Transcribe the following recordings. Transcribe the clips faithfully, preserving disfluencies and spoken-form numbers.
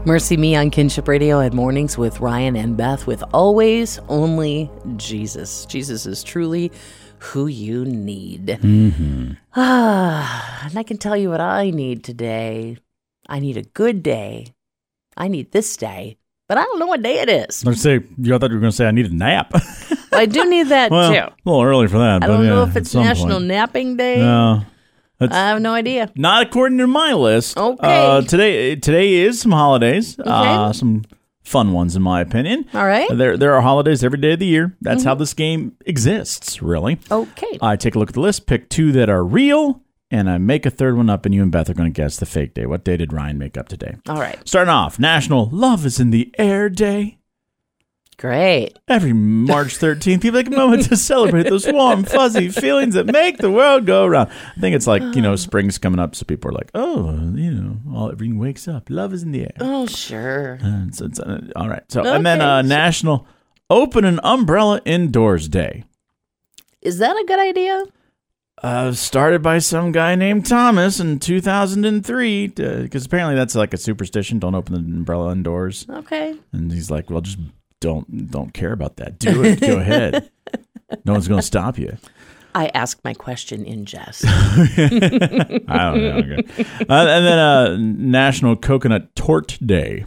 Mercy Me on Kinship Radio at mornings with Ryan and Beth with always only Jesus. Jesus is truly who you need. Mm-hmm. Ah, and I can tell you what I need today. I need a good day. I need this day, but I don't know what day it is. Let's say you I thought you were going to say I need a nap. I do need that well, too. A little early for that. I but don't yeah, know if it's National point. Napping Day. No. I have no idea. Not according to my list. Okay. Uh, today today is some holidays. Okay. Uh, some fun ones, in my opinion. All right. There, there are holidays every day of the year. That's mm-hmm. how this game exists, really. Okay. I take a look at the list, pick two that are real, and I make a third one up, and you and Beth are going to guess the fake day. What day did Ryan make up today? All right. Starting off, National Love is in the Air Day. Great. Every March thirteenth, people take a moment to celebrate those warm, fuzzy feelings that make the world go round. I think it's like, you know, spring's coming up, so people are like, oh, you know, all, everything wakes up. Love is in the air. Oh, sure. Uh, so it's, uh, all right. So, Okay. And then uh, National Open an Umbrella Indoors Day. Is that a good idea? Uh, started by some guy named Thomas in two thousand three, because apparently that's like a superstition. Don't open the umbrella indoors. Okay. And he's like, well, just don't don't care about that. Do it. Go ahead. No one's going to stop you. I asked my question in jest. I don't know. Okay. Uh, and then uh, National Coconut Torte Day.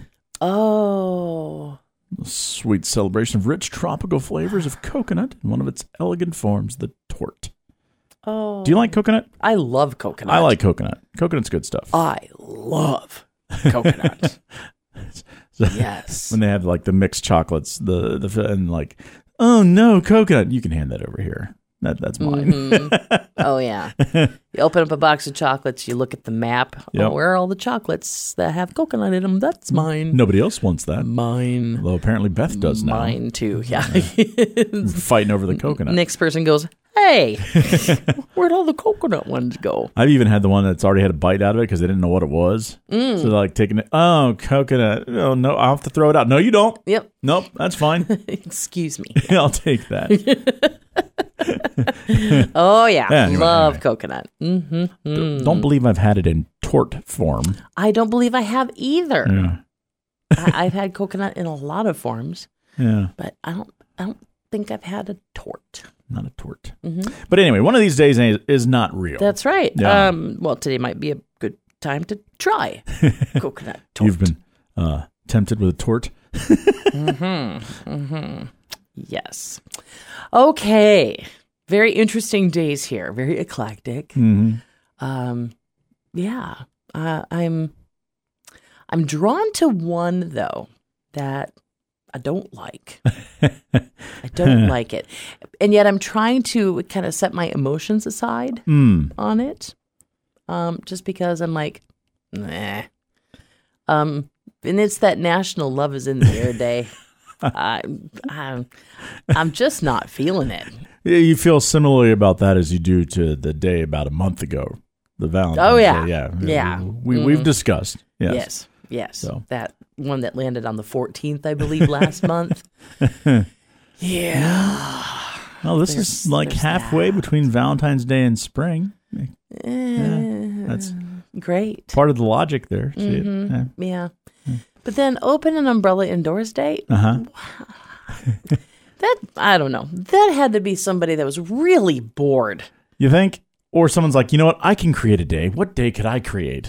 Oh. A sweet celebration of rich tropical flavors of coconut in one of its elegant forms, the torte. Oh. Do you like coconut? I love coconut. I like coconut. Coconut's good stuff. I love coconut. So, yes. When they have like the mixed chocolates, the the and like, oh no, coconut. You can hand that over here. That that's mine. Mm-hmm. Oh yeah. You open up a box of chocolates. You look at the map. Yep. Oh, where are all the chocolates that have coconut in them? That's mine. Nobody else wants that. Mine. Although apparently Beth does now. Mine too. Yeah. Fighting over the coconut. Next person goes, hey, where'd all the coconut ones go? I've even had the one that's already had a bite out of it because they didn't know what it was. Mm. So they're like taking it. Oh, coconut. Oh no, I'll have to throw it out. No, you don't. Yep. Nope, that's fine. Excuse me. I'll take that. Oh yeah, Anyway, love anyway. coconut. Mm-hmm. Mm. Don't believe I've had it in torte form. I don't believe I have either. Yeah. I, I've had coconut in a lot of forms, Yeah. but I don't. I don't think I've had a torte. Not a torte. Mm-hmm. But anyway, one of these days is, is not real. That's right. Yeah. Um, well, today might be a good time to try coconut torte. You've been uh, tempted with a torte? Mm-hmm. Mm-hmm. Yes. Okay. Very interesting days here. Very eclectic. Mm-hmm. Um, yeah. Uh, I'm. I'm drawn to one though that I don't like. I don't like it, and yet I'm trying to kind of set my emotions aside Mm. on it, um, just because I'm like, nah. Um, and it's that National Love is in the Air Day. I, I'm, I'm just not feeling it. Yeah, you feel similarly about that as you do to the day about a month ago, the Valentine's Oh, yeah. Day. Yeah. Yeah. We, Mhm. We've discussed. Yes. Yes, yes. So. That one that landed on the fourteenth, I believe, last month. Yeah. Well, this There's- is like there's halfway that. between Valentine's Day and spring. Eh, that's great. part of the logic there. See it? Mhm. Yeah. But then open an umbrella indoors day. Yeah. Uh-huh. That, I don't know. That had to be somebody that was really bored. You think? Or someone's like, you know what? I can create a day. What day could I create?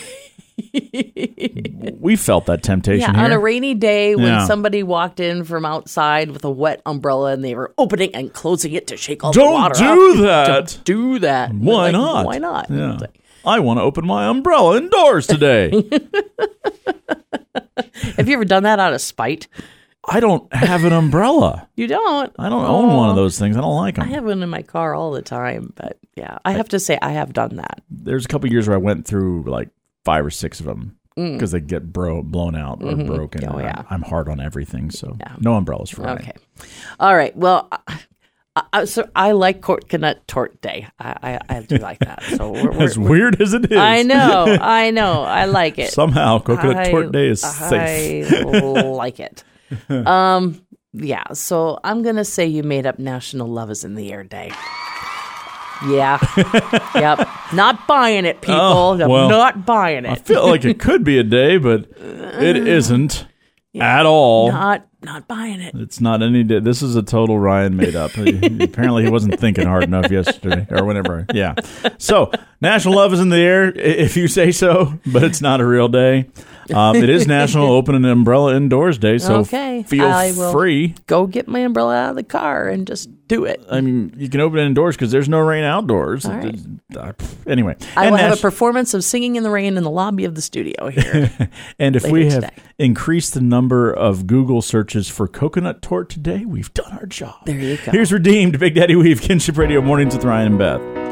We felt that temption Yeah, here. on a rainy day when Yeah. somebody walked in from outside with a wet umbrella and they were opening and closing it to shake all Don't the water do off. that. Don't do that. Why Like, not? Why not? Yeah. It's like, I want to open my umbrella indoors today. have you ever done that out of spite? I don't have an umbrella. You don't. I don't own one of those things. I don't like them. I have one in my car all the time, but yeah, I have to say I have done that. There's a couple years where I went through like five or six of them because they get bro- blown out or Mhm. broken. Oh, and yeah. I'm, I'm hard on everything, so Yeah. no umbrellas for me. Okay. All right. Well, I, I, so I like coconut torte day. I, I, I do like that. So we're, we're, As weird as it is. I know. I know. I like it. Somehow Coconut I- Torte Day is safe. I like it. Um. Yeah. So I'm gonna say you made up National Love is in the Air Day. Yeah. Yep. Not buying it, people. Oh, I'm well, not buying it. I feel like it could be a day, but it isn't Yeah. at all. Not not buying it. It's not any day. This is a total Ryan made up. He- apparently, he wasn't thinking hard enough yesterday or whenever. Yeah. So, National Love is in the air, i- if you say so, but it's not a real day. Um, it is National Open an Umbrella Indoors Day, so Okay. feel I will free. Go get my umbrella out of the car and just do it. I mean, you can open it indoors because there's no rain outdoors. All right. Uh, Anyway. I And will have Nas- a performance of Singing in the Rain in the lobby of the studio here. And if later we have today. increased the number of Google searches for coconut tort today, we've done our job. There you go. Here's Redeemed, Big Daddy Weave, Kinship Radio Mornings with Ryan and Beth.